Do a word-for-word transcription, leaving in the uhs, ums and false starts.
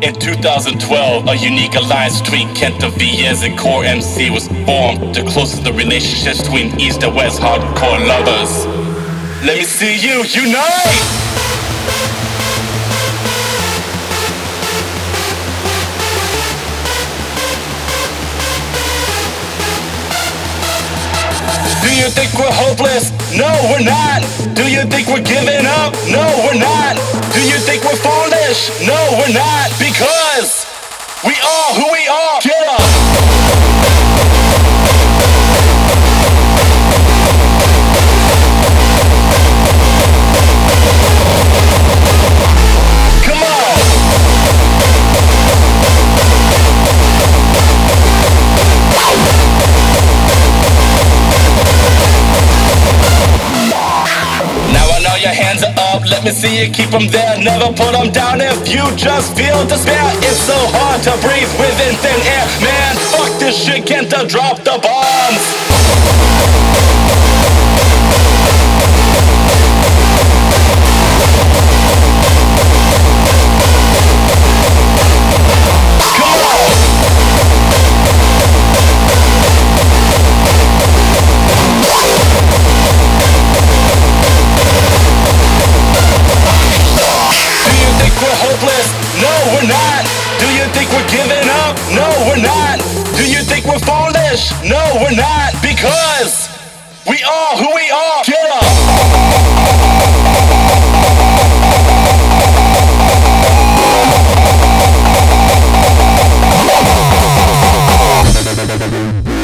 In two thousand twelve, a unique alliance between Kenta Viez and Core M C was formed to close the relationships between East and West hardcore lovers. Let me see you unite! Do you think we're hopeless? No, we're not. Do you think we're giving up? No, we're not. Do you think we're foolish? No, we're not. Because we are who we are. Get up. Come on. Now I know your hands are up, let me see you keep them there. Never put them down if you just feel despair. It's so hard to breathe within thin air. Man, fuck this shit, can't I drop the bombs? No, we're not. Do you think we're giving up? No, we're not. Do you think we're foolish? No, we're not. Because we are who we are. Get up.